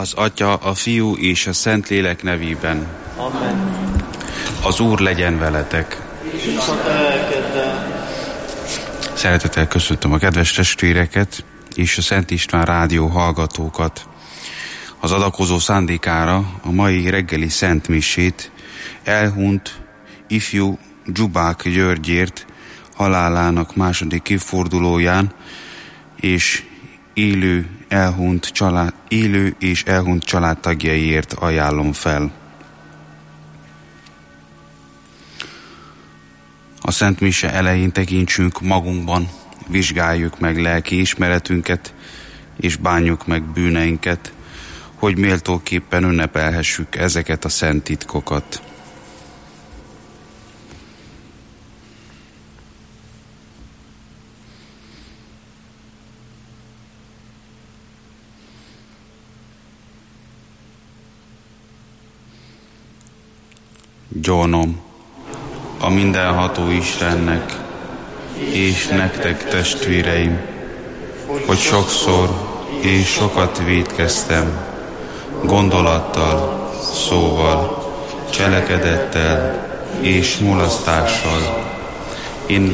Az Atya, a Fiú és a Szentlélek nevében. Amen. Az Úr legyen veletek. És a te lelkeddel. Szeretettel köszöntöm a kedves testvéreket és a Szent István rádió hallgatókat. Az adakozó szándékára a mai reggeli szentmisét elhunyt ifjú Dzsubák Györgyért halálának második évfordulóján és élő és elhunyt családtagjaiért ajánlom fel. A Szent Mise elején tekintsünk magunkban, vizsgáljuk meg lelki ismeretünket, és bánjuk meg bűneinket, hogy méltóképpen ünnepelhessük ezeket a szent titkokat. Gyónom a mindenható Istennek, és nektek, testvéreim, hogy sokszor és sokat vétkeztem, gondolattal, szóval, cselekedettel és mulasztással. Én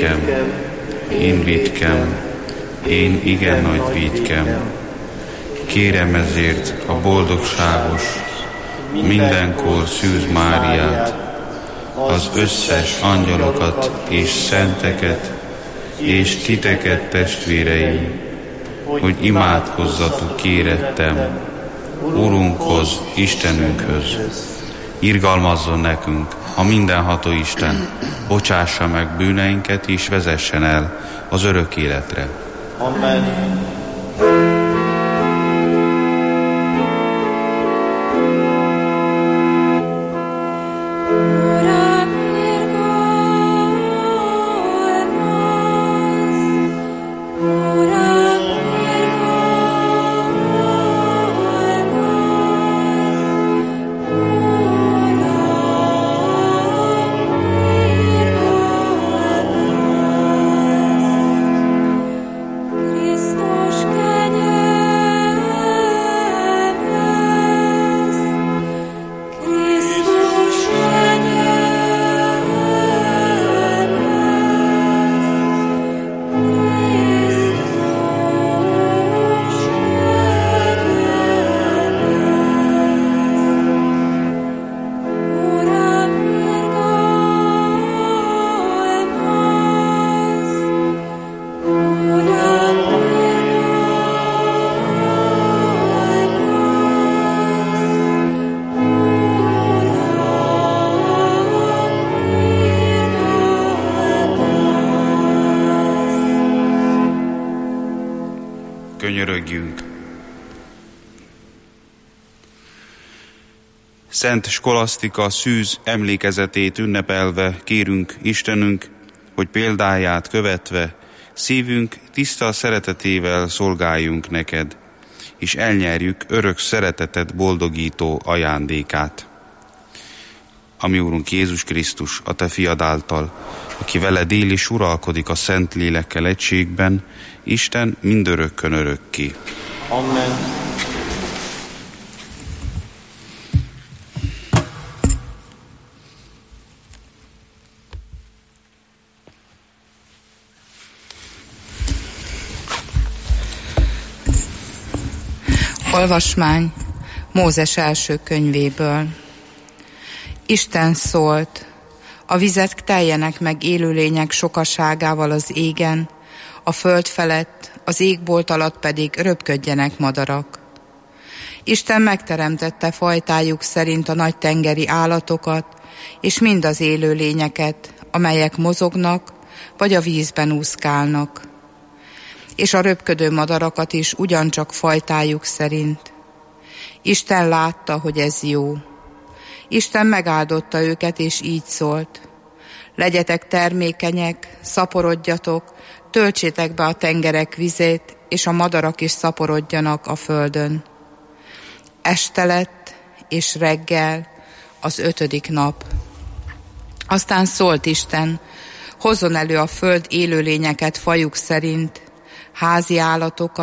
vétkem, én igen nagy vétkem. Kérem ezért a boldogságos, mindenkor Szűz Máriát, az összes angyalokat és szenteket, és titeket, testvéreim, hogy imádkozzatok kérettem Urunkhoz, Istenünkhöz. Irgalmazzon nekünk a mindenható Isten, bocsássa meg bűneinket és vezessen el az örök életre. Amen. Könyörögjünk. Szent Skolasztika Szűz emlékezetét ünnepelve kérünk Istenünk, hogy példáját követve szívünk tiszta szeretetével szolgáljunk neked, és elnyerjük örök szereteted boldogító ajándékát. Ami Úrunk Jézus Krisztus, a te fiad által, aki veled él és uralkodik a Szent Lélekkel egységben, Isten mindörökkön örökké. Amen. Olvasmány Mózes első könyvéből. Isten szólt: a vizek teljenek meg élőlények sokaságával az égen, a föld felett, az égbolt alatt pedig röpködjenek madarak. Isten megteremtette fajtájuk szerint a nagy tengeri állatokat, és mind az élőlényeket, amelyek mozognak, vagy a vízben úszkálnak. És a röpködő madarakat is ugyancsak fajtájuk szerint. Isten látta, hogy ez jó. Isten megáldotta őket, és így szólt: legyetek termékenyek, szaporodjatok, töltsétek be a tengerek vizét, és a madarak is szaporodjanak a földön. Este lett, és reggel, az 5. nap. Aztán szólt Isten: hozzon elő a föld élőlényeket fajuk szerint, házi állatokat,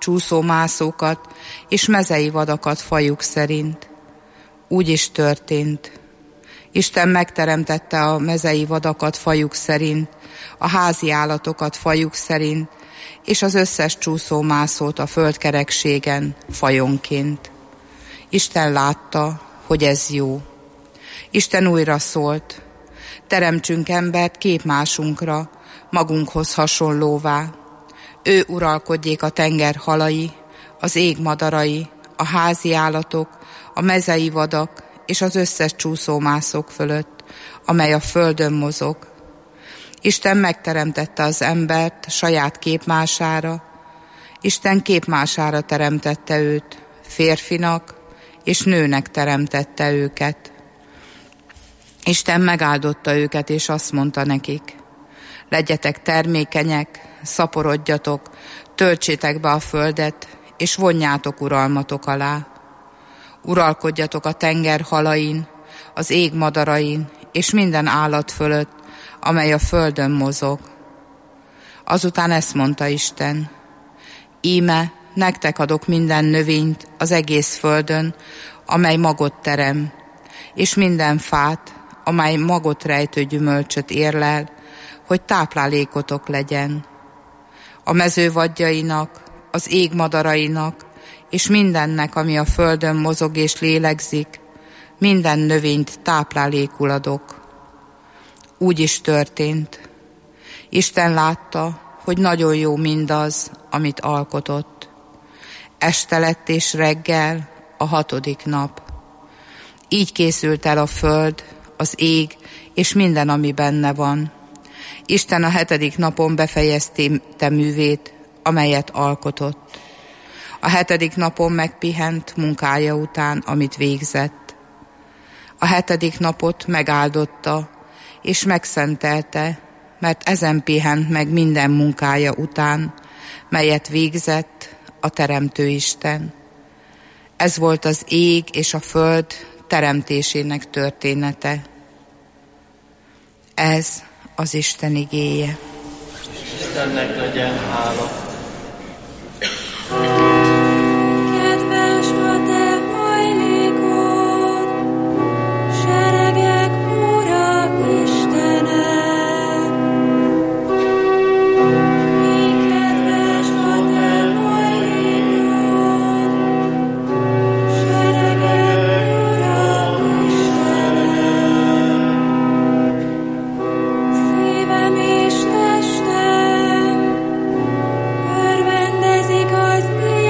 csúszómászókat és mezei vadakat fajuk szerint. Úgy is történt. Isten megteremtette a mezei vadakat fajuk szerint, a házi állatokat fajuk szerint, és az összes csúszómászót a földkerekségen fajonként. Isten látta, hogy ez jó. Isten újra szólt: teremtsünk embert képmásunkra, magunkhoz hasonlóvá. Ő uralkodjék a tenger halai, az ég madarai, a házi állatok, a mezei vadak és az összes csúszómászók fölött, amely a földön mozog. Isten megteremtette az embert saját képmására. Isten képmására teremtette őt, férfinak és nőnek teremtette őket. Isten megáldotta őket, és azt mondta nekik: legyetek termékenyek, szaporodjatok, töltsétek be a földet, és vonjátok uralmatok alá. Uralkodjatok a tenger halain, az ég madarain, és minden állat fölött, amely a földön mozog. Azután ezt mondta Isten: íme, nektek adok minden növényt az egész földön, amely magot terem, és minden fát, amely magot rejtő gyümölcsöt érlel, hogy táplálékotok legyen. A mező vadjainak, az ég madarainak, és mindennek, ami a földön mozog és lélegzik, minden növényt táplálékul adok. Úgy is történt. Isten látta, hogy nagyon jó mindaz, amit alkotott. Este lett és reggel, a 6. nap. Így készült el a föld, az ég és minden, ami benne van. Isten a 7. napon befejezte művét, amelyet alkotott. A 7. napon megpihent munkája után, amit végzett. A 7. napot megáldotta és megszentelte, mert ezen pihent meg minden munkája után, melyet végzett a Teremtő Isten. Ez volt az ég és a föld teremtésének története. Ez az Isten igéje. Istennek legyen hála. Kedves a te hajlékod, seregek Ura Istene. Mi kedves a te hajlékod, seregek Ura Istene. Szívem és testem örvendezik az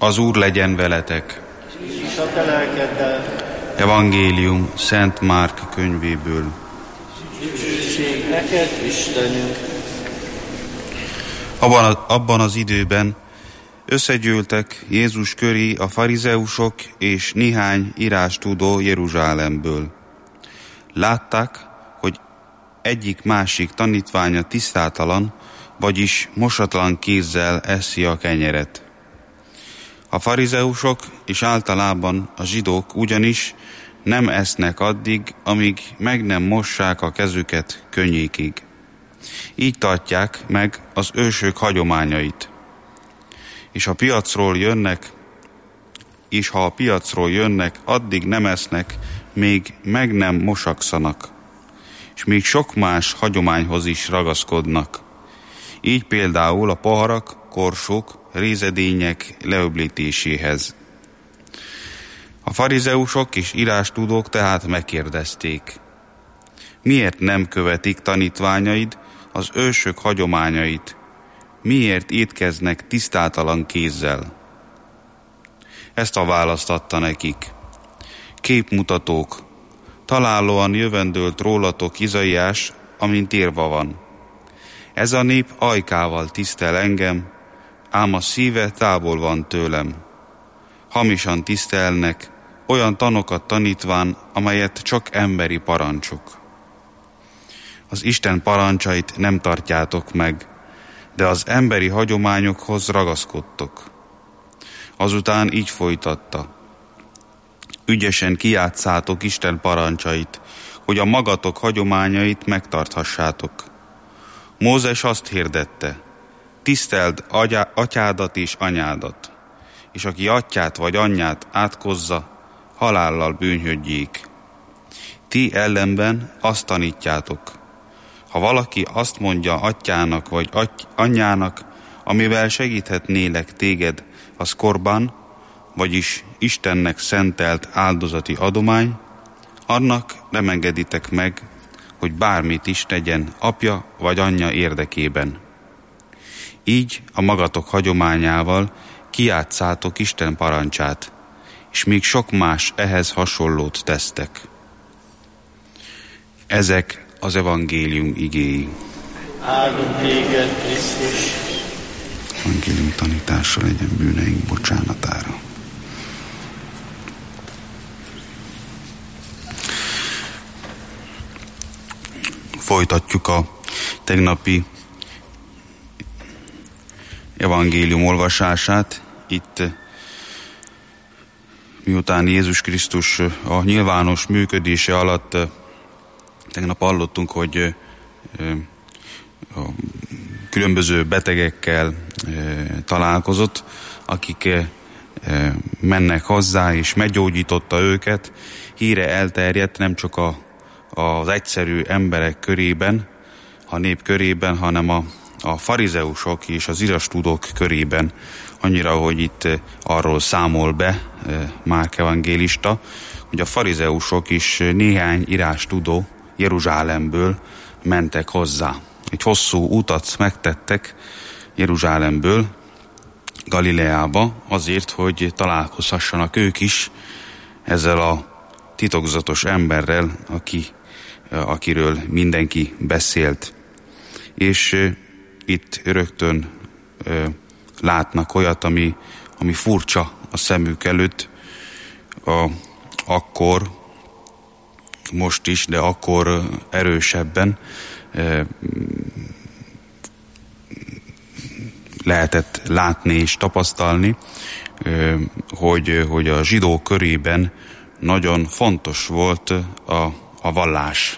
Az Úr legyen veletek. És a te lelkeddel. Evangélium Szent Márk könyvéből. Dicsőség neked, Istenünk. Abban az időben összegyűltek Jézus köré a farizeusok és néhány írástudó Jeruzsálemből. Látták, hogy egyik-másik tanítványa tisztátalan, vagyis mosatlan kézzel eszi a kenyeret. A farizeusok és általában a zsidók ugyanis nem esznek addig, amíg meg nem mossák a kezüket könnyékig. Így tartják meg az ősök hagyományait. És ha a piacról jönnek, addig nem esznek, még meg nem mosakszanak. És még sok más hagyományhoz is ragaszkodnak. Így például a poharak, korsók, rézedények leöblítéséhez. A farizeusok és írástudók tehát megkérdezték: miért nem követik tanítványaid az ősök hagyományait? Miért étkeznek tisztátalan kézzel? Ezt a választ adta nekik: képmutatók, találóan jövendőlt rólatok Izaiás, amint írva van. Ez a nép ajkával tisztel engem, ám a szíve távol van tőlem. Hamisan tisztelnek, olyan tanokat tanítván, amelyet csak emberi parancsok. Az Isten parancsait nem tartjátok meg, de az emberi hagyományokhoz ragaszkodtok. Azután így folytatta: ügyesen kijátszátok Isten parancsait, hogy a magatok hagyományait megtarthassátok. Mózes azt hirdette: tiszteld atyádat és anyádat, és aki atyát vagy anyját átkozza, halállal bűnhődjék. Ti ellenben azt tanítjátok: ha valaki azt mondja atyának vagy anyjának, amivel segíthetnélek téged, az korban, vagyis Istennek szentelt áldozati adomány, annak nem engeditek meg, hogy bármit is tegyen apja vagy anyja érdekében. Így a magatok hagyományával kijátszátok Isten parancsát, és még sok más ehhez hasonlót tesztek. Ezek az evangélium igéi. Áldunk téged, Krisztus. Evangélium tanítása legyen bűneink bocsánatára. Folytatjuk a tegnapi evangélium olvasását. Itt miután Jézus Krisztus a nyilvános működése alatt, tegnap hallottunk, hogy a különböző betegekkel találkozott, akik mennek hozzá, és meggyógyította őket. Híre elterjedt nem csak az egyszerű emberek körében, a nép körében, hanem a farizeusok és az írástudók körében, annyira, hogy itt arról számol be Márk evangélista, hogy a farizeusok is néhány írástudó Jeruzsálemből mentek hozzá. Egy hosszú utat megtettek Jeruzsálemből Galileába azért, hogy találkozhassanak ők is ezzel a titokzatos emberrel, akiről mindenki beszélt. És itt rögtön látnak olyat, ami furcsa a szemük előtt, akkor, most is, de akkor erősebben lehetett látni és tapasztalni, hogy a zsidók körében nagyon fontos volt a vallás.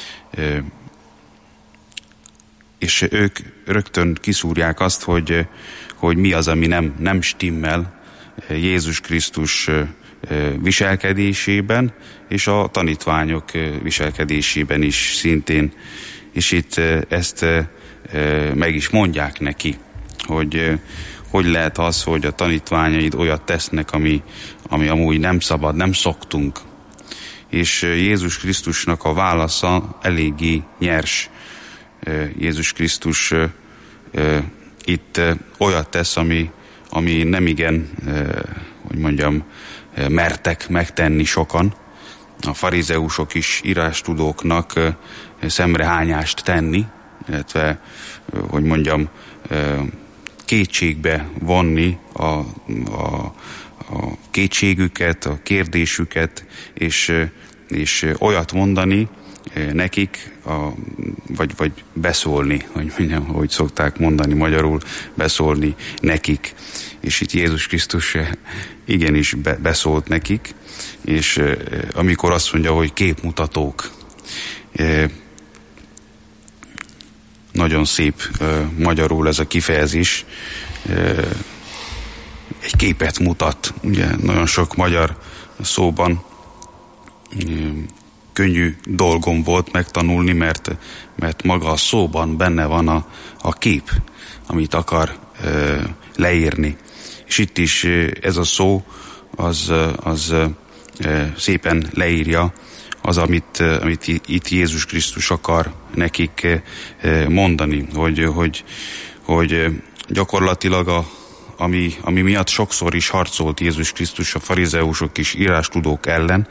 És ők rögtön kiszúrják azt, hogy mi az, ami nem stimmel Jézus Krisztus viselkedésében, és a tanítványok viselkedésében is szintén. És itt ezt meg is mondják neki, hogy lehet az, hogy a tanítványaid olyat tesznek, ami amúgy nem szabad, nem szoktunk. És Jézus Krisztusnak a válasza eléggé nyers. Jézus Krisztus itt olyat tesz, ami nem igen, hogy mondjam, mertek megtenni sokan. A farizeusok is írástudóknak szemrehányást tenni, illetve, hogy mondjam, kétségbe vonni a kétségüket, a kérdésüket, és olyat mondani nekik, vagy beszólni, hogy mondjam, hogy szokták mondani magyarul, beszólni nekik. És itt Jézus Krisztus igenis beszólt nekik, és amikor azt mondja, hogy képmutatók, nagyon szép magyarul ez a kifejezés, egy képet mutat. Ugye nagyon sok magyar szóban könnyű dolgom volt megtanulni, mert maga a szóban benne van a kép, amit akar leírni. És itt is ez a szó az szépen leírja amit itt Jézus Krisztus akar nekik mondani, hogy gyakorlatilag ami miatt sokszor is harcolt Jézus Krisztus a farizeusok és írástudók ellen,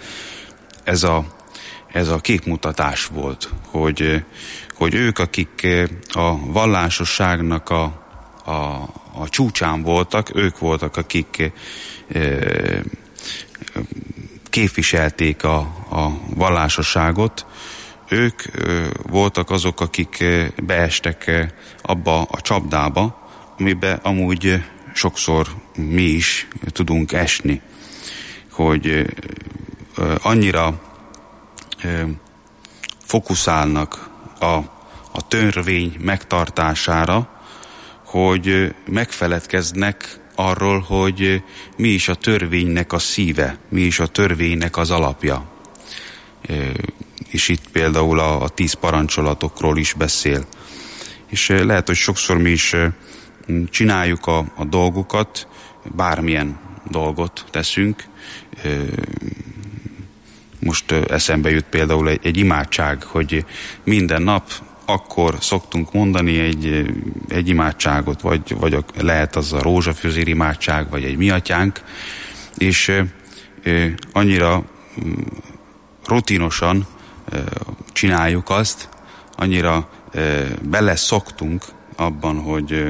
ez a képmutatás volt, hogy ők, akik a vallásosságnak a csúcsán voltak, ők voltak, akik képviselték a vallásosságot, ők voltak azok, akik beestek abba a csapdába, amiben amúgy sokszor mi is tudunk esni, hogy annyira fokuszálnak a törvény megtartására, hogy megfeledkeznek arról, hogy mi is a törvénynek a szíve, mi is a törvénynek az alapja. És itt például a 10 parancsolatokról is beszél. És lehet, hogy sokszor mi is csináljuk a dolgokat, bármilyen dolgot teszünk. Most eszembe jut például egy imádság, hogy minden nap akkor szoktunk mondani egy imádságot, vagy lehet az a rózsafőzér imádság, vagy egy mi atyánk, és annyira rutinosan csináljuk azt, annyira beleszoktunk abban,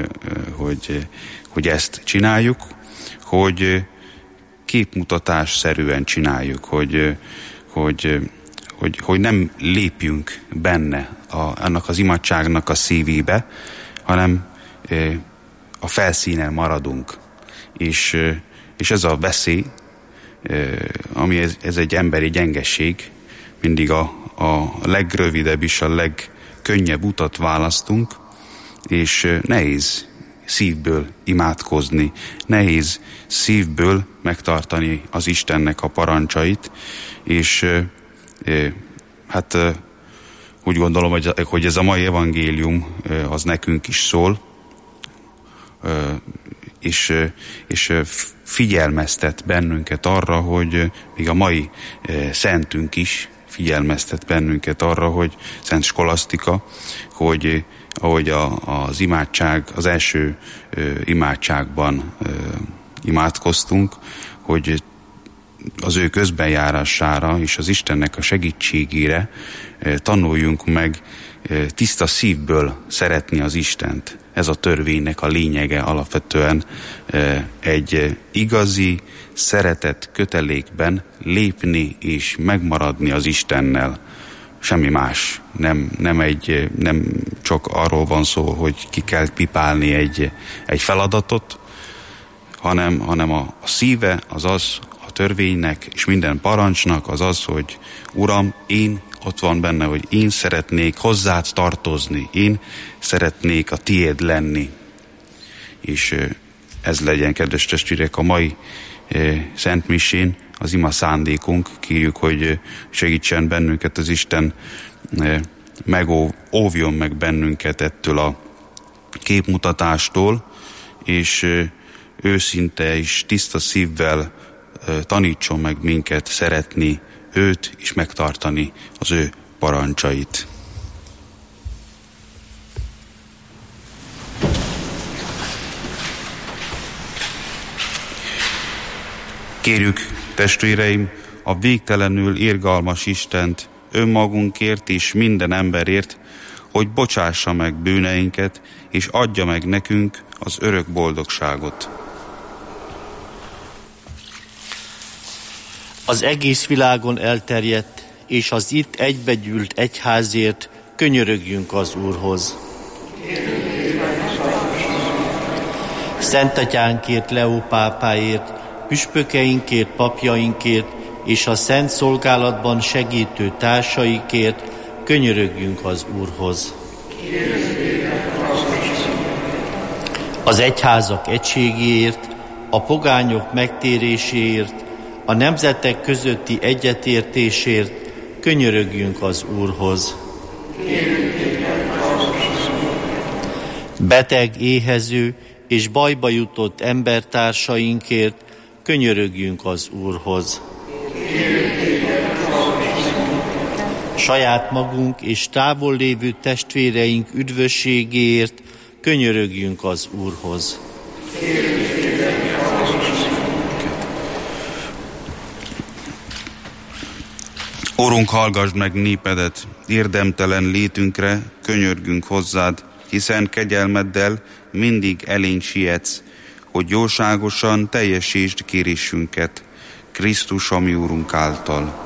hogy ezt csináljuk, hogy képmutatásszerűen csináljuk, hogy nem lépjünk benne annak az imádságnak a szívébe, hanem a felszínen maradunk. És ez a veszély, ami ez egy emberi gyengeség, mindig a legrövidebb és a legkönnyebb utat választunk, és nehéz szívből imádkozni, nehéz szívből megtartani az Istennek a parancsait, és hát úgy gondolom, hogy ez a mai evangélium az nekünk is szól, és figyelmeztet bennünket arra, hogy még a mai szentünk is figyelmeztet bennünket arra, hogy Szent Skolasztika, hogy ahogy az imádság, az első imádságban imádkoztunk, hogy az ő közbenjárására és az Istennek a segítségére tanuljunk meg tiszta szívből szeretni az Istent. Ez a törvénynek a lényege alapvetően, egy igazi szeretet kötelékben lépni és megmaradni az Istennel. Semmi más. Nem csak arról van szó, hogy ki kell pipálni egy feladatot, hanem a szíve az a törvénynek és minden parancsnak az, hogy Uram, ott van benne, hogy én szeretnék hozzád tartozni, én szeretnék a tiéd lenni. És ez legyen, kedves testvérek, a mai Szent Misén az ima szándékunk. Kérjük, hogy segítsen bennünket az Isten, óvjon meg bennünket ettől a képmutatástól, és őszinte és tiszta szívvel tanítson meg minket szeretni őt és megtartani az ő parancsait. Kérjük, testvéreim, a végtelenül irgalmas Istent, önmagunkért és minden emberért, hogy bocsássa meg bűneinket, és adja meg nekünk az örök boldogságot. Az egész világon elterjedt, és az itt egybegyűlt egyházért könyörögjünk az Úrhoz. Szent Atyánkért, Leó pápáért, püspökeinkért, papjainkért, és a szent szolgálatban segítő társaikért könyörögjünk az Úrhoz. Az egyházak egységéért, a pogányok megtéréséért, a nemzetek közötti egyetértésért könyörögjünk az Úrhoz. Beteg, éhező és bajba jutott embertársainkért könyörögjünk az Úrhoz. Saját magunk és távol lévő testvéreink üdvösségéért könyörögjünk az Úrhoz. Urunk, hallgasd meg népedet, érdemtelen létünkre könyörgünk hozzád, hiszen kegyelmeddel mindig elénk sietsz, hogy jóságosan teljesítsd kérésünket, Krisztus, a mi Úrunk által.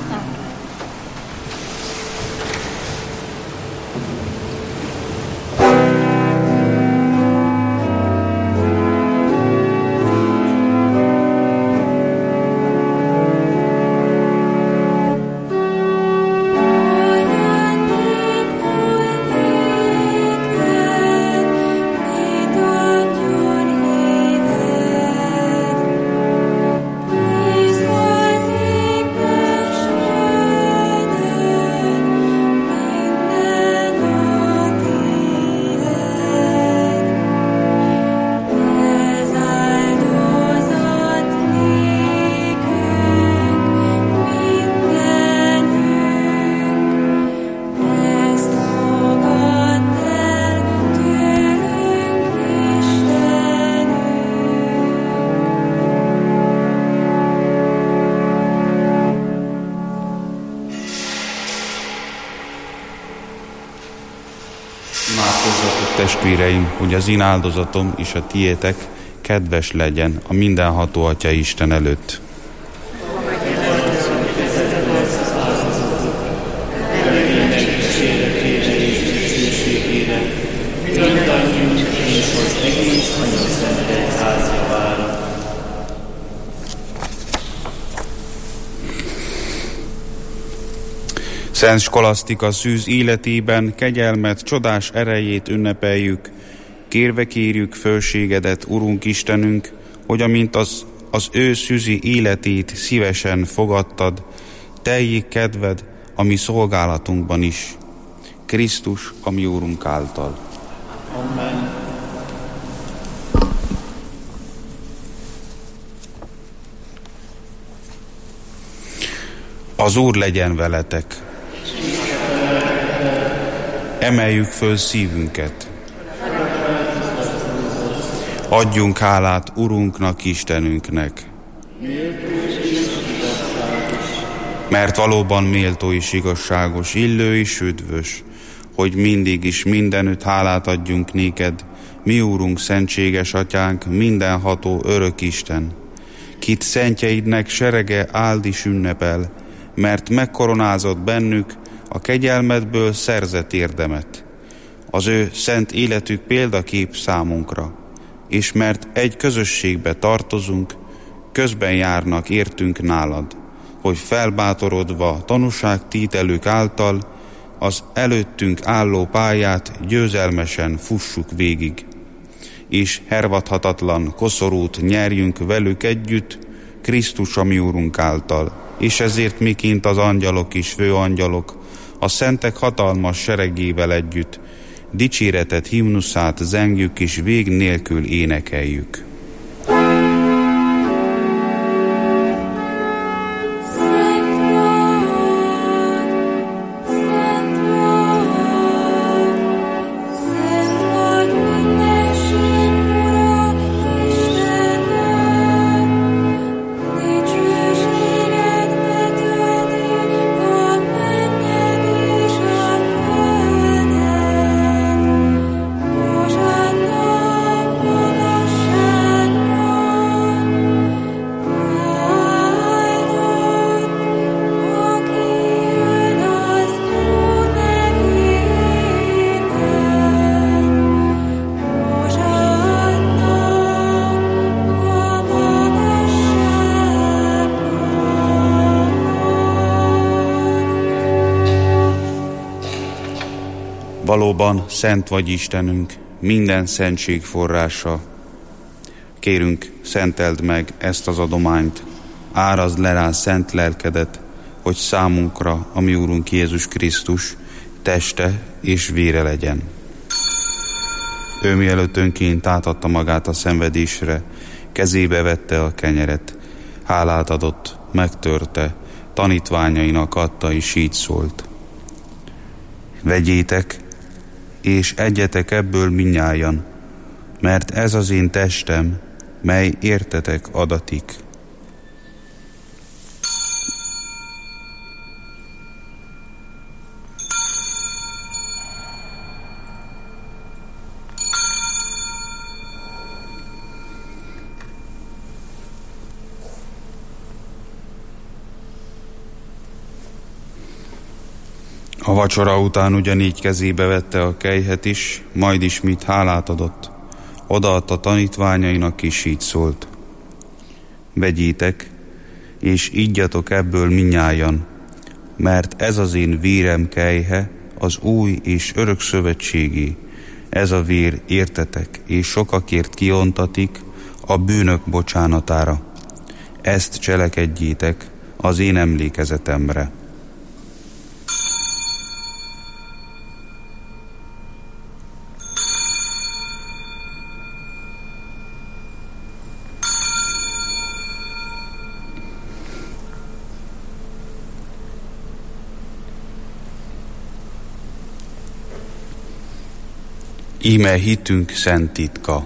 Imádkozzatok, testvéreim, hogy az én áldozatom és a tiétek kedves legyen a mindenható Atya Isten előtt. Szent Skolasztika szűz életében kegyelmet, csodás erejét ünnepeljük, kérve kérjük fölségedet, Urunk Istenünk, hogy amint az ő szűzi életét szívesen fogadtad, teljék kedved a mi szolgálatunkban is. Krisztus, a mi Úrunk által. Amen. Az Úr legyen veletek. Emeljük föl szívünket. Adjunk hálát Urunknak, Istenünknek. Mert valóban méltó és igazságos, illő és üdvös, hogy mindig is mindenütt hálát adjunk néked, mi Úrunk, szentséges Atyánk, mindenható örök Isten, kit szentjeidnek serege áld is ünnepel, mert megkoronázott bennük a kegyelmedből szerzett érdemet. Az ő szent életük példakép számunkra, és mert egy közösségbe tartozunk, közben járnak értünk nálad, hogy felbátorodva tanúságtételük által az előttünk álló pályát győzelmesen fussuk végig, és hervadhatatlan koszorút nyerjünk velük együtt, Krisztus, a mi Úrunk által, és ezért miként az angyalok és főangyalok, a szentek hatalmas seregével együtt dicséretet, himnuszát zengjük és vég nélkül énekeljük. Amen. Valóban szent vagy Istenünk, minden szentség forrása. Kérünk, szenteld meg ezt az adományt, árazd le rá szent lelkedet, hogy számunkra, a mi Úrunk Jézus Krisztus, teste és vére legyen. Ő mielőtt önként átadta magát a szenvedésre, kezébe vette a kenyeret, hálát adott, megtörte, tanítványainak adta, és így szólt: vegyétek, és egyetek ebből mindnyájan, mert ez az én testem, mely értetek adatik. A vacsora után ugyanígy kezébe vette a kelyhet is, majd ismét hálát adott. Odaadta tanítványainak, és így szólt: vegyétek, és iggyatok ebből mindnyájan, mert ez az én vérem kelyhe, az új és örök szövetségé. Ez a vér értetek, és sokakért kiontatik a bűnök bocsánatára. Ezt cselekedjétek az én emlékezetemre. Íme hitünk szent titka.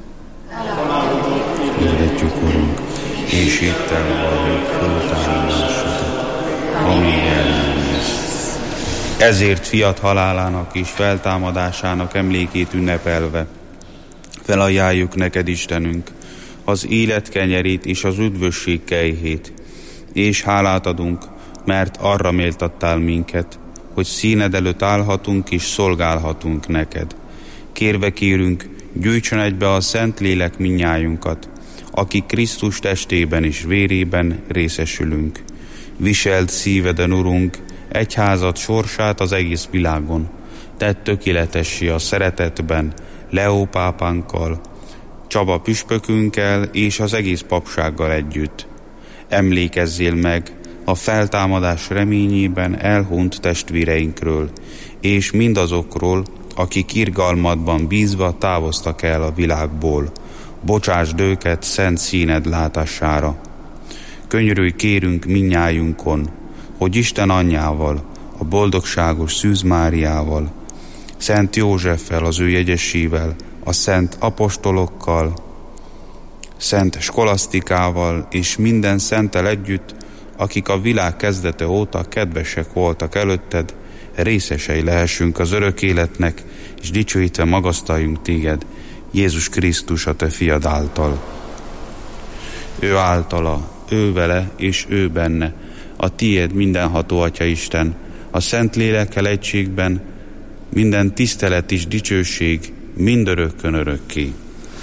Hirdetjük, Urunk, és hittel valljuk föltámadásodat, ami ellenesz. Ezért fiat halálának és feltámadásának emlékét ünnepelve felajánljuk neked, Istenünk, az élet kenyerét és az üdvösség kejhét, és hálát adunk, mert arra méltattál minket, hogy színed előtt állhatunk és szolgálhatunk neked. Kérve kérünk, gyűjtsön egybe a Szentlélek mindnyájunkat, akik Krisztus testében és vérében részesülünk. Viseld szíveden, Urunk, egyházad sorsát az egész világon. Tedd tökéletessé a szeretetben Leó pápánkkal, Csaba püspökünkkel és az egész papsággal együtt. Emlékezzél meg a feltámadás reményében elhunyt testvéreinkről, és mindazokról, akik irgalmadban bízva távoztak el a világból. Bocsásd őket szent színed látására. Könyörülj kérünk mindnyájunkon, hogy Isten anyjával, a boldogságos Szűz Máriával, Szent Józseffel, az ő jegyesével, a szent apostolokkal, Szent Skolasztikával és minden szenttel együtt, akik a világ kezdete óta kedvesek voltak előtted, részesei lehessünk az örök életnek, és dicsőítve magasztaljunk téged, Jézus Krisztus, a te fiad által. Ő általa, ő vele és ő benne, a tiéd mindenható Atya Isten, a Szent Lélekkel egységben, minden tisztelet és dicsőség mindörökkön örökké.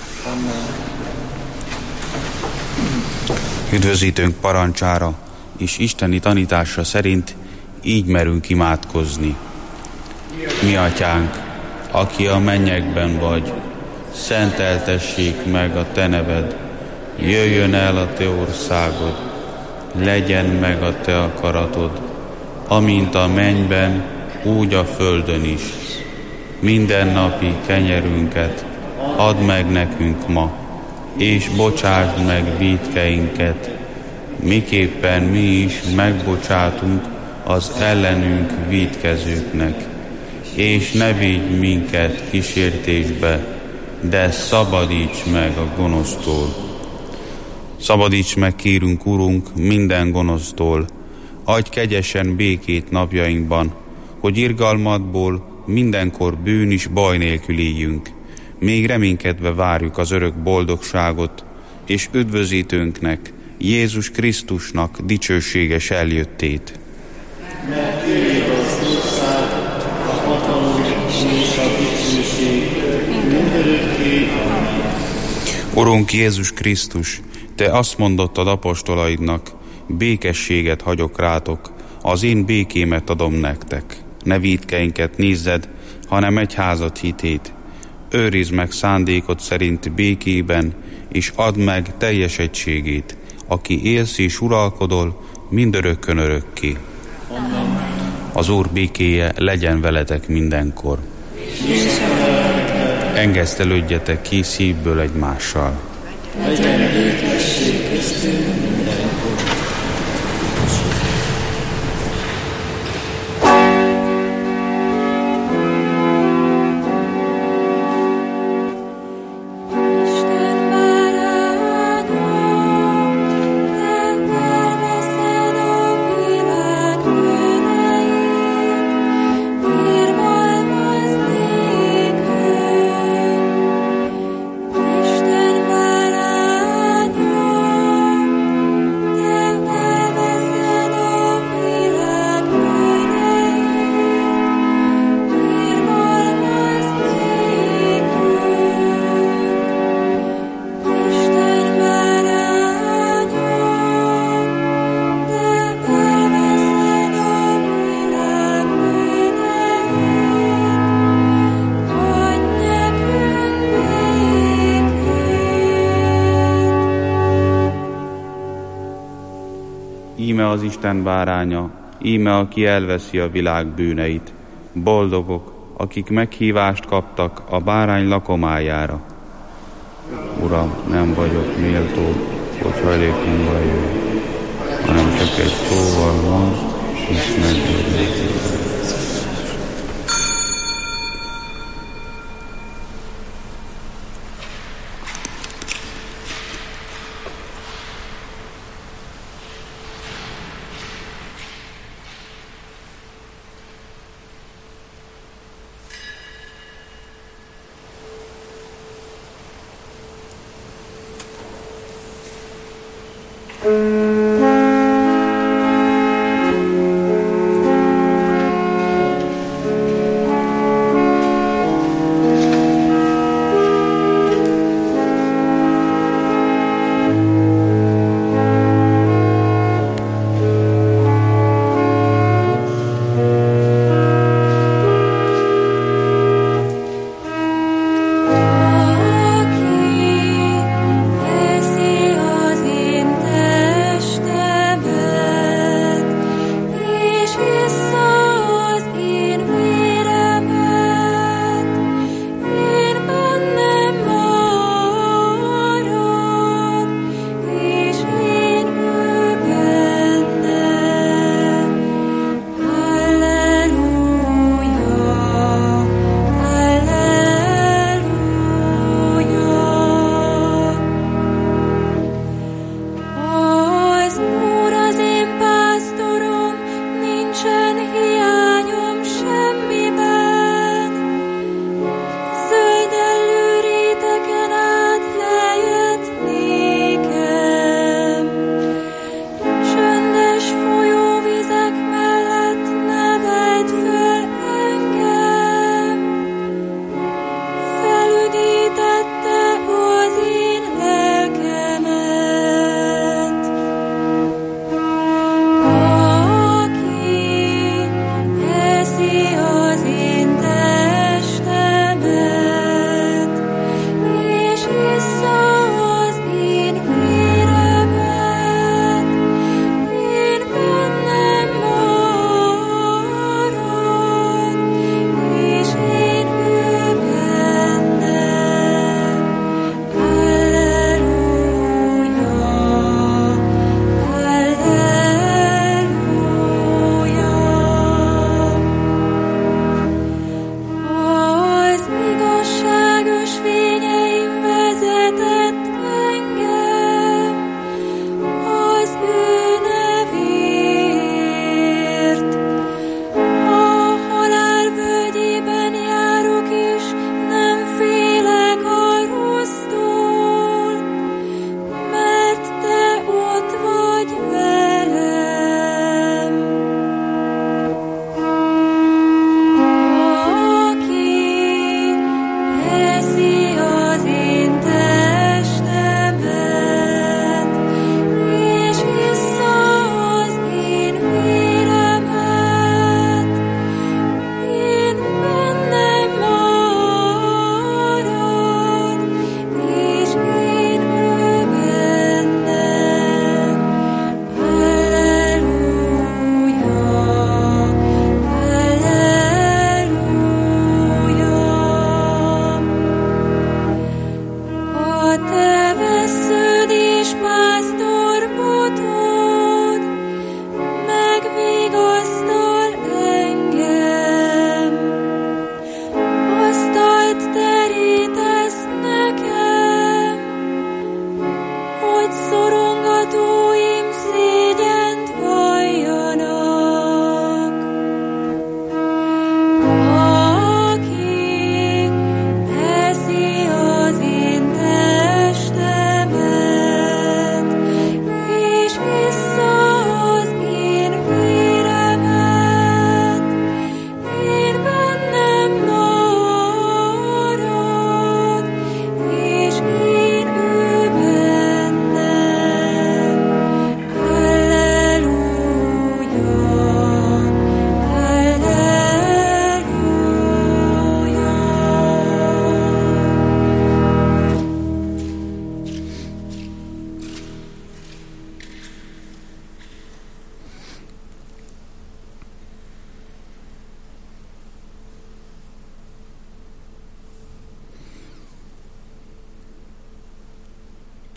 Üdvözítőnk parancsára és isteni tanítása szerint így merünk imádkozni. Mi atyánk, aki a mennyekben vagy, szenteltessék meg a te neved, jöjjön el a te országod, legyen meg a te akaratod, amint a mennyben, úgy a földön is. Mindennapi kenyerünket add meg nekünk ma, és bocsásd meg vétkeinket, miképpen mi is megbocsátunk az ellenünk vétkezőknek. És ne vigy minket kísértésbe, de szabadíts meg a gonosztól. Szabadíts meg, kérünk, Urunk, minden gonosztól, adj kegyesen békét napjainkban, hogy irgalmadból mindenkor bűn is baj nélkül éljünk. Még reménykedve várjuk az örök boldogságot, és üdvözítőnknek, Jézus Krisztusnak dicsőséges eljöttét. Mert tőled az ország, a hatalom és a dicsőség mindörökké. Amen. Urunk Jézus Krisztus, te azt mondottad apostolaidnak, békességet hagyok rátok, az én békémet adom nektek. ne vétkeinket nézzed, hanem egyházad hitét. Őrizd meg szándékod szerint békében, és add meg teljes egységét, aki élsz és uralkodol mindörökkön örökké. Az Úr békéje legyen veletek mindenkor. Engesztelődjetek ki szívből egymással. Legyen békesség köztünk mindenkor. Íme az Isten báránya, íme aki elveszi a világ bűneit. Boldogok, akik meghívást kaptak a bárány lakomájára. Uram, nem vagyok méltó, hogy hajlékomba jöjj, hanem csak egy szóval mond, és meggyőződj.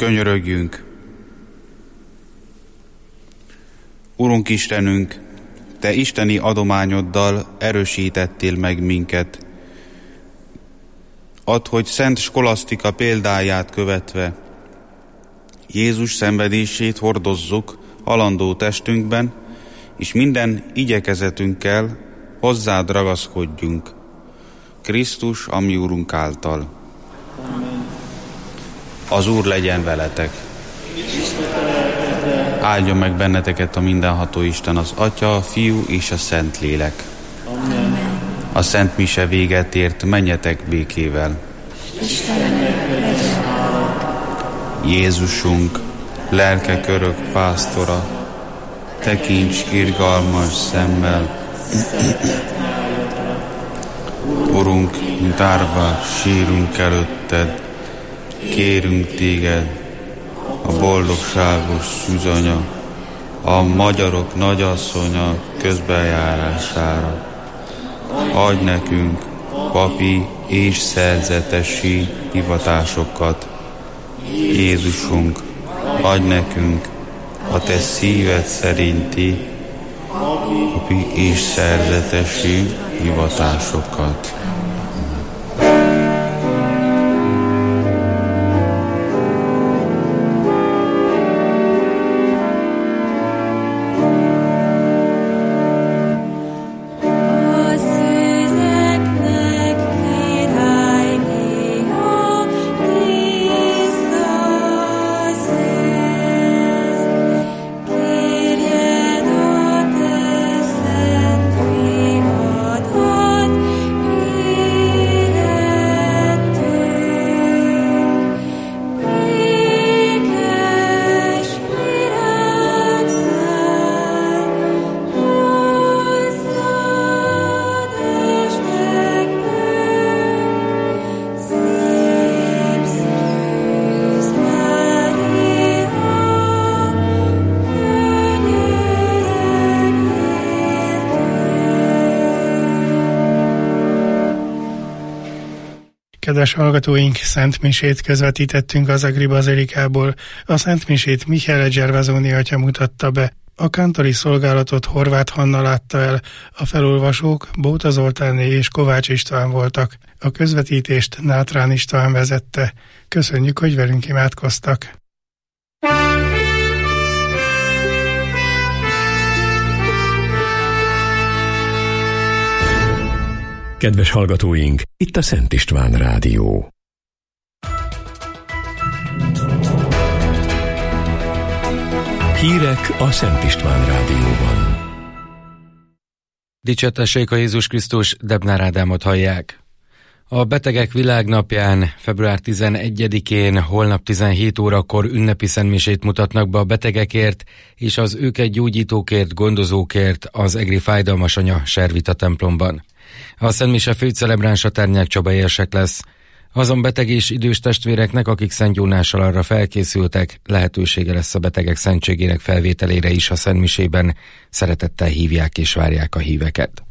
Könyörögjünk! Urunk Istenünk, Te isteni adományoddal erősítettél meg minket. Add, hogy Szent Skolasztika példáját követve Jézus szenvedését hordozzuk halandó testünkben, és minden igyekezetünkkel hozzád ragaszkodjunk. Krisztus, a mi Urunk által. Amen. Az Úr legyen veletek. Áldjon meg benneteket a mindenható Isten, az Atya, a Fiú és a Szentlélek. Amen. A Szent Mise véget ért, menjetek békével. Istennek legyen hála. Jézusunk, lelke örök pásztora, tekints irgalmas szemmel. Urunk, mint árva sírunk előtted, kérünk téged, a boldogságos szűzanya, a magyarok nagyasszonya közbenjárására. Adj nekünk papi és szerzetesi hivatásokat. Jézusunk, adj nekünk a te szíved szerinti papi és szerzetesi hivatásokat. Kedves hallgatóink, Szent Misét közvetítettünk az Agri Bazilikából. A Szent Misét Michele Gervasoni atya mutatta be. A kántori szolgálatot Horváth Hanna látta el, a felolvasók Bóta Zoltáné és Kovács István voltak. A közvetítést Nátrán István vezette. Köszönjük, hogy velünk imádkoztak. Kedves hallgatóink, itt a Szent István Rádió. Hírek a Szent István Rádióban. Dicsértessék a Jézus Krisztus, Debnár Ádámot hallják. A Betegek Világnapján, február 11-én, holnap 17 órakor ünnepi szentmisét mutatnak be a betegekért és az őket gyógyítókért, gondozókért az egri Fájdalmas Anya Servita templomban. A szentmise főcelebránsa Ternyák Csaba érsek lesz. Azon beteg és idős testvéreknek, akik szentgyónással arra felkészültek, lehetősége lesz a betegek szentségének felvételére is a szentmisében. Szeretettel hívják és várják a híveket.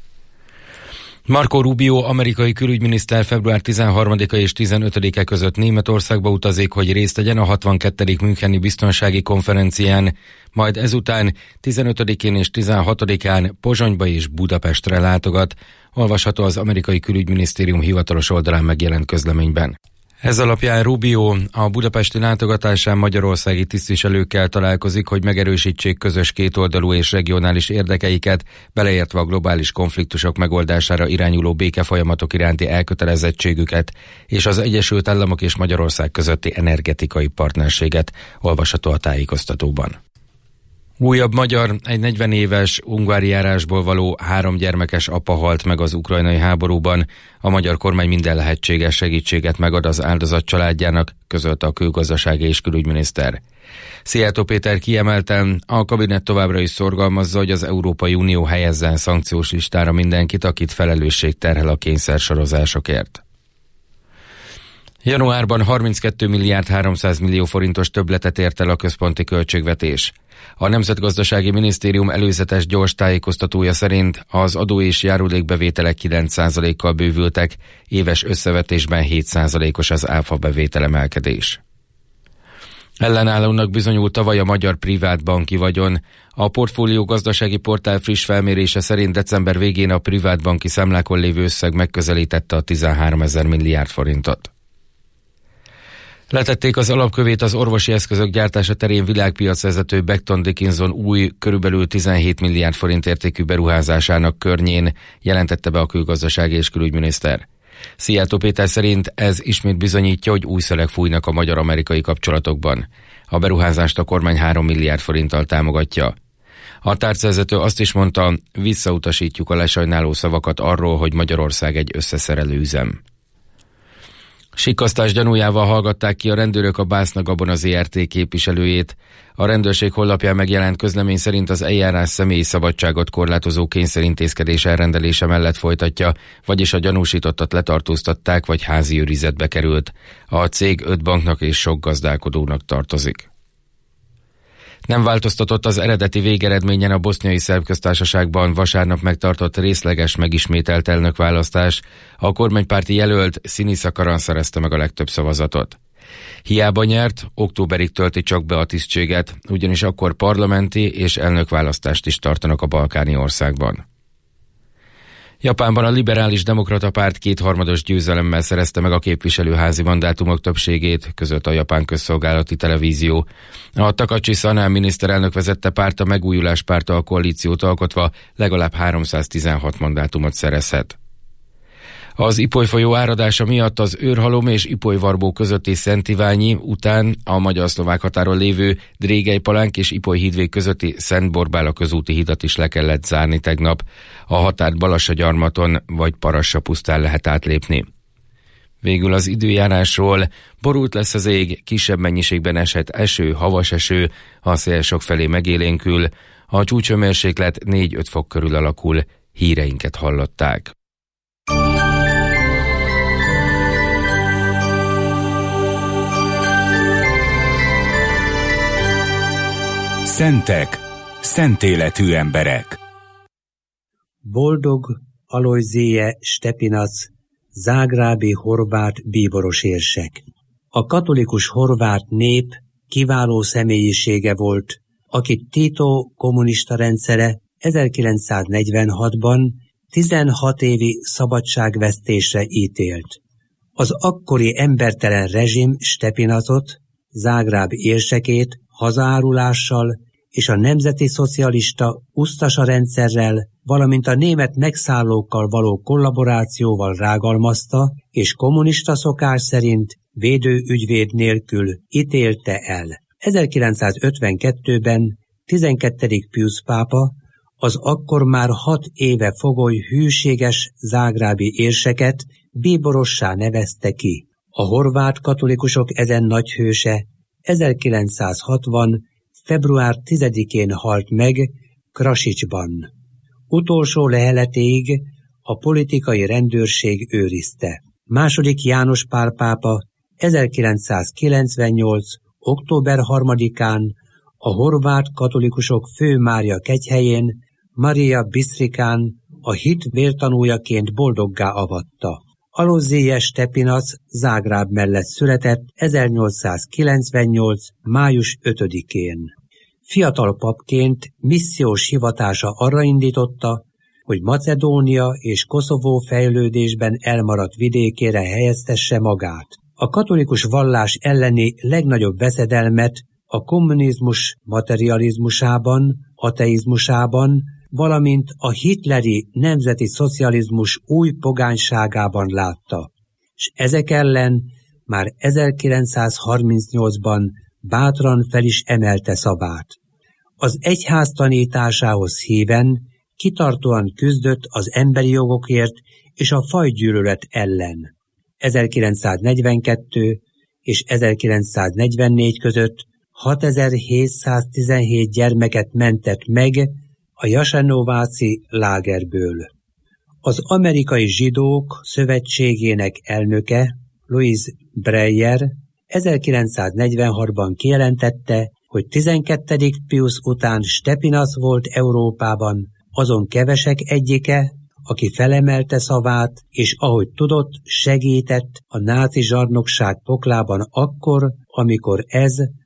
Marco Rubio, amerikai külügyminiszter február 13-a és 15-e között Németországba utazik, hogy részt vegyen a 62. Müncheni biztonsági konferencián, majd ezután 15-én és 16-án Pozsonyba és Budapestre látogat, olvasható az amerikai külügyminisztérium hivatalos oldalán megjelent közleményben. Ez alapján Rubio a budapesti látogatásán magyarországi tisztviselőkkel találkozik, hogy megerősítsék közös kétoldalú és regionális érdekeiket, beleértve a globális konfliktusok megoldására irányuló békefolyamatok iránti elkötelezettségüket és az Egyesült Államok és Magyarország közötti energetikai partnerséget, olvasható a tájékoztatóban. Újabb magyar, egy 40 éves ungvári járásból való 3 gyermekes apa halt meg az ukrajnai háborúban. A magyar kormány minden lehetséges segítséget megad az áldozat családjának, közölte a külgazdasági és külügyminiszter. Szijjártó Péter kiemelten, a kabinet továbbra is szorgalmazza, hogy az Európai Unió helyezzen szankciós listára mindenkit, akit felelősség terhel a kényszersorozásokért. Januárban 32 milliárd 300 millió forintos többletet ért el a központi költségvetés. A Nemzetgazdasági Minisztérium előzetes gyors tájékoztatója szerint az adó és járulékbevételek 9%-kal bővültek, éves összevetésben 7%-os az áfa bevételemelkedés. Ellenállónak bizonyult tavaly a magyar privát banki vagyon. A Portfólió gazdasági portál friss felmérése szerint december végén a privát banki számlákon lévő összeg megközelítette a 13 000 milliárd forintot. Letették az alapkövét az orvosi eszközök gyártása terén világpiacvezető Becton Dickinson új, körülbelül 17 milliárd forint értékű beruházásának környén, jelentette be a külgazdasági és külügyminiszter. Szijjártó Péter szerint ez ismét bizonyítja, hogy új szelek fújnak a magyar-amerikai kapcsolatokban. A beruházást a kormány 3 milliárd forinttal támogatja. A tárcavezető azt is mondta, visszautasítjuk a lesajnáló szavakat arról, hogy Magyarország egy összeszerelő üzem. Sikkasztás gyanújával hallgatták ki a rendőrök a Bászna Gabona Zrt. Képviselőjét. A rendőrség honlapján megjelent közlemény szerint az eljárás személyi szabadságot korlátozó kényszerintézkedés elrendelése mellett folytatja, vagyis a gyanúsítottat letartóztatták, vagy házi őrizetbe került. A cég 5 banknak és sok gazdálkodónak tartozik. Nem változtatott az eredeti végeredményen a Boszniai Szerb Köztársaságban vasárnap megtartott részleges megismételt elnökválasztás. A kormánypárti jelölt Sinisa Karan szerezte meg a legtöbb szavazatot. Hiába nyert, októberig tölti csak be a tisztséget, ugyanis akkor parlamenti és elnökválasztást is tartanak a balkáni országban. Japánban a liberális demokrata párt 2/3 győzelemmel szerezte meg a képviselőházi mandátumok többségét, közölt a japán közszolgálati televízió. A Takaichi Sanai miniszterelnök vezette párt a Megújulás Párttal koalíciót alkotva legalább 316 mandátumot szerezhet. Az Ipoly folyó áradása miatt az Őrhalom és Ipoly-Varbó közötti Szent Iványi után a magyar-szlovák határon lévő Drégely-Palánk és Ipoly-hídvég közötti Szent Borbála közúti hidat is le kellett zárni tegnap. A határt Balassa-Gyarmaton vagy Parassa-pusztán lehet átlépni. Végül az időjárásról: borult lesz az ég, kisebb mennyiségben eshet eső, havas eső, a szél sokfelé megélénkül, a csúcshőmérséklet 4-5 fok körül alakul. Híreinket hallották. Szentek, szentéletű emberek. Boldog Alojzije Stepinac, zágrábi horvát bíboros érsek. A katolikus horvát nép kiváló személyisége volt, akit Tito kommunista rendszere 1946-ban 16 évi szabadságvesztésre ítélt. Az akkori embertelen rezsim Stepinacot, Zágráb érsekét hazaárulással és a nemzeti szocialista Usztasa rendszerrel, valamint a német megszállókkal való kollaborációval rágalmazta, és kommunista szokás szerint védőügyvéd nélkül ítélte el. 1952-ben 12. Piusz pápa az akkor már 6 éve fogoly hűséges zágrábi érseket bíborossá nevezte ki. A horvát katolikusok ezen nagy hőse 1960. február 10-én halt meg Krasicsban. Utolsó leheletéig a politikai rendőrség őrizte. II. János Pál pápa 1998. október 3-án a horvát katolikusok főmárja kegyhelyén, Maria Bistrikán a hit vértanújaként boldoggá avatta. Alojzije Stepinac Zágráb mellett született 1898. május 5-én. Fiatal papként missziós hivatása arra indította, hogy Macedónia és Koszovó fejlődésben elmaradt vidékére helyeztesse magát. A katolikus vallás elleni legnagyobb veszedelmet a kommunizmus materializmusában, ateizmusában, valamint a hitleri nemzeti szocializmus új pogányságában látta, s ezek ellen már 1938-ban bátran fel is emelte szavát. Az egyház tanításához híven kitartóan küzdött az emberi jogokért és a fajgyűlölet ellen. 1942 és 1944 között 6717 gyermeket mentett meg a Jasenováci lágerből. Az Amerikai Zsidók Szövetségének elnöke, Louis Breyer 1946-ban kijelentette, hogy 12. Piusz után Stepinac volt Európában azon kevesek egyike, aki felemelte szavát, és ahogy tudott, segített a náci zsarnokság poklában akkor, amikor ez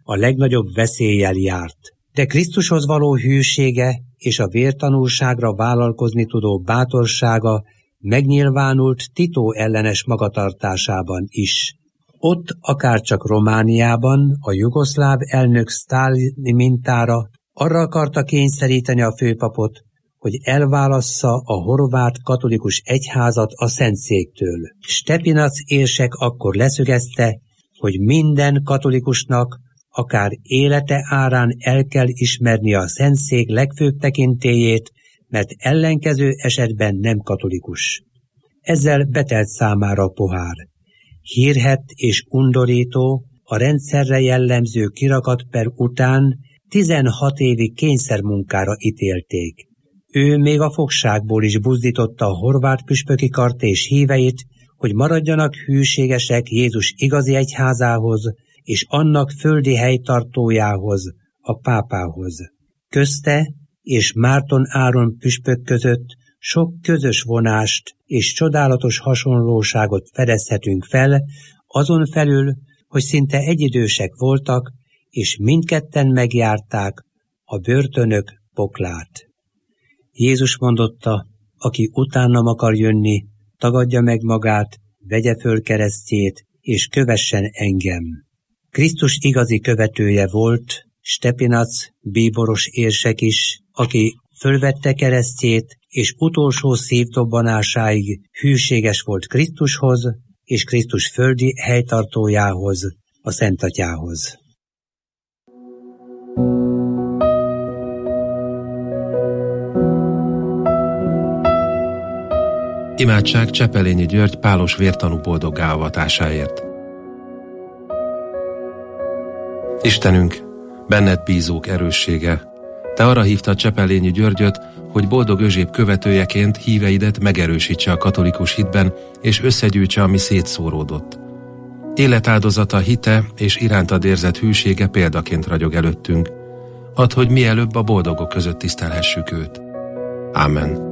a legnagyobb veszéllyel járt. De Krisztushoz való hűsége és a vértanúságra vállalkozni tudó bátorsága megnyilvánult Tito ellenes magatartásában is. Ott, akárcsak Romániában, a jugoszláv elnök sztálini mintára arra akarta kényszeríteni a főpapot, hogy elválassza a horvát katolikus egyházat a Szentszéktől. Stepinac érsek akkor leszögezte, hogy minden katolikusnak akár élete árán el kell ismerni a Szentszék legfőbb tekintélyét, mert ellenkező esetben nem katolikus. Ezzel betelt számára a pohár. Hírhedt és undorító, a rendszerre jellemző kirakatper után 16 évi kényszermunkára ítélték. Ő még a fogságból is buzdította a horvát püspöki kart és híveit, hogy maradjanak hűségesek Jézus igazi egyházához és annak földi helytartójához, a pápához. Közte és Márton Áron püspök között sok közös vonást és csodálatos hasonlóságot fedezhetünk fel, azon felül, hogy szinte egyidősek voltak, és mindketten megjárták a börtönök poklát. Jézus mondotta, aki utánam akar jönni, tagadja meg magát, vegye föl keresztjét, és kövessen engem. Krisztus igazi követője volt, Stepinac bíboros érsek is, aki fölvette keresztjét, és utolsó szívdobbanásáig hűséges volt Krisztushoz, és Krisztus földi helytartójához, a Szentatyához. Imádság Csepelényi György pálos vértanú boldoggá avatásáért. Istenünk, benned bízók erőssége, te arra hívtad Csepelényi Györgyöt, hogy boldog Özséb követőjeként híveidet megerősítse a katolikus hitben, és összegyűjtse, ami szétszóródott. Életáldozata, hite és irántad érzett hűsége példaként ragyog előttünk. Add, hogy mielőbb a boldogok között tisztelhessük őt. Ámen.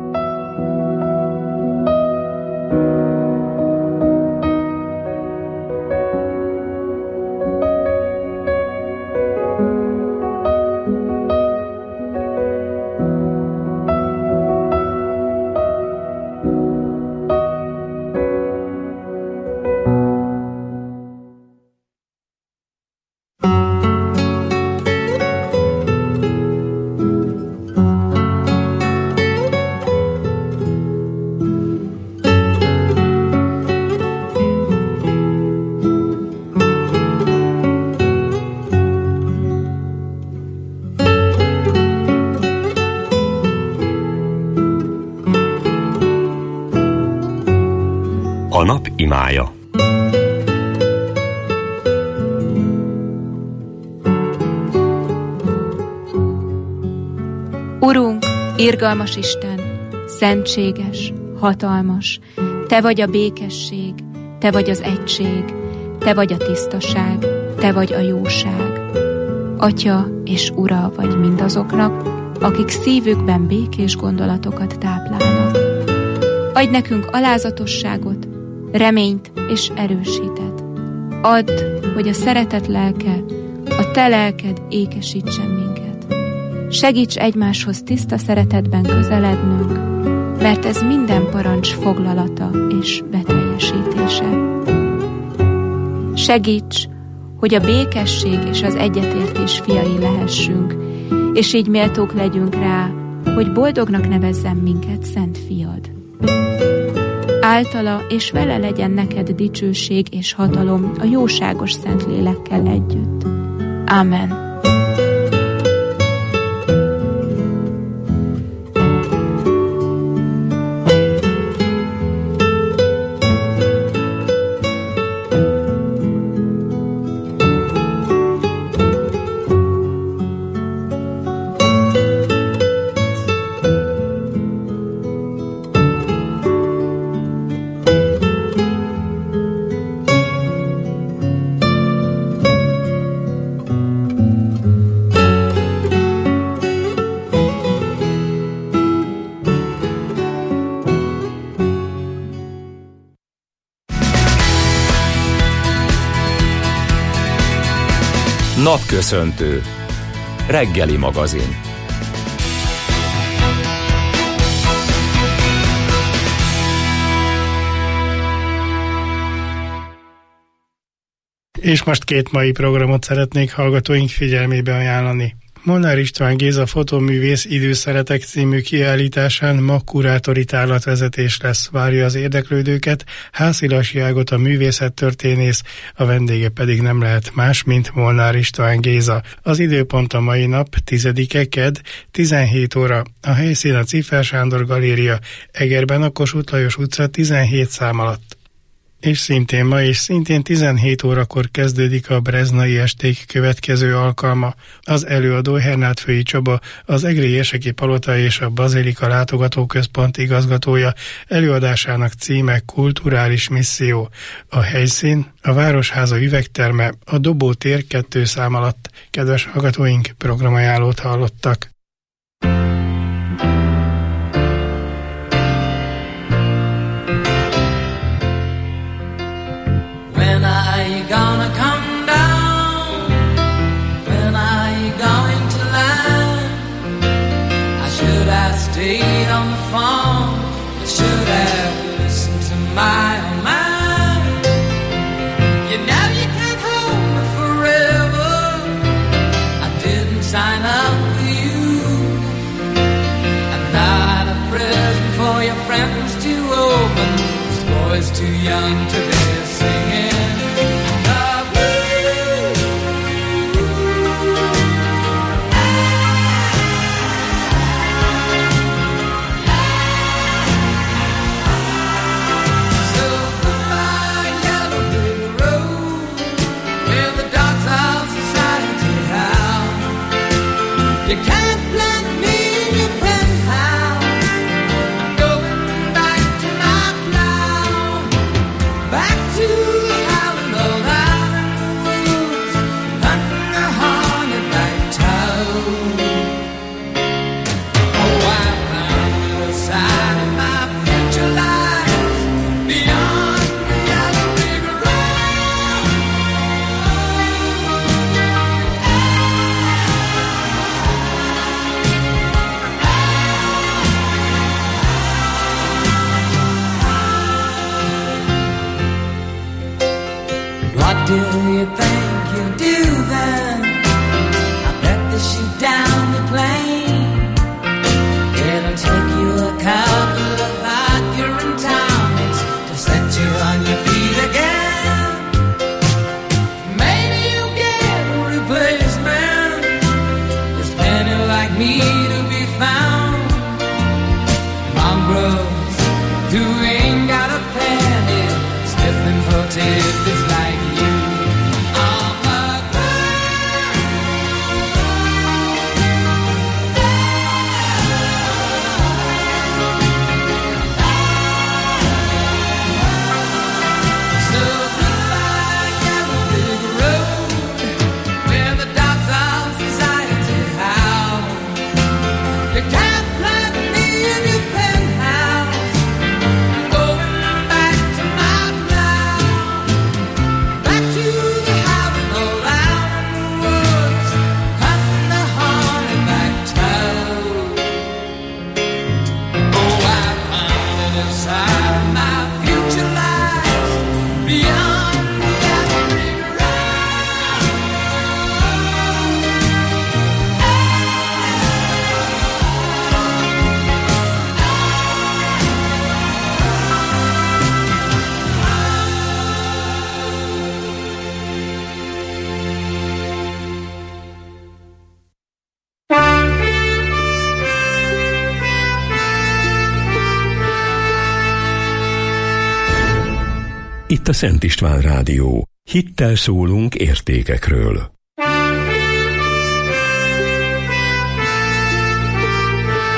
A nap imája. Urunk, irgalmas Isten, szentséges, hatalmas, te vagy a békesség, te vagy az egység, te vagy a tisztaság, te vagy a jóság. Atya és Ura vagy mindazoknak, akik szívükben békés gondolatokat táplálnak. Adj nekünk alázatosságot, reményt és erősítet. Add, hogy a szeretet lelke, a te lelked ékesítsen minket. Segíts egymáshoz tiszta szeretetben közelednünk, mert ez minden parancs foglalata és beteljesítése. Segíts, hogy a békesség és az egyetértés fiai lehessünk, és így méltók legyünk rá, hogy boldognak nevezzen minket Szent Fiad. Általa és vele legyen neked dicsőség és hatalom a jóságos Szentlélekkel együtt. Ámen. Napköszöntő. Reggeli magazin. És most két mai programot szeretnék hallgatóink figyelmébe ajánlani. Molnár István Géza fotóművész Időszeretek című kiállításán ma kurátori tárlatvezetés lesz, várja az érdeklődőket Hászilas Jágot, a művészettörténész, a vendége pedig nem lehet más, mint Molnár István Géza. Az időpont a mai nap 10-e kedd, 17 óra, a helyszín a Ciffer Sándor Galéria, Egerben a Kossuth Lajos utca 17 szám alatt. És szintén ma és szintén 17 órakor kezdődik a Breznai Esték következő alkalma. Az előadó Hernádfői Csaba, az Egri Érseki Palota és a Bazilika Látogatóközpont igazgatója, előadásának címe Kulturális misszió. A helyszín a Városháza üvegterme, a Dobó tér 2 szám alatt. Kedves hallgatóink, programajánlót hallottak. When are you gonna come down? When are you going to land? I should have stayed on the phone. I should have listened to my own mind. You know you can't hold me forever. I didn't sign up for you. I'm not a present for your friends to open. This boy's too young to be singing. You can't plant me in your penthouse. I'm going back to my plow, back to the howling old island woods, hunting the hornet-back toad. Oh, I found the side of my future lies beyond the yellow brick road. What do you think you'll do then? I bet they shoot down the plane. It'll take you a couple of accurate times to set you on your feet again. Maybe you'll get a replacement. There's plenty like me to be found. Mongrels who ain't got a penny, sniffing for tidbits like you. Itt a Szent István Rádió. Hittel szólunk értékekről.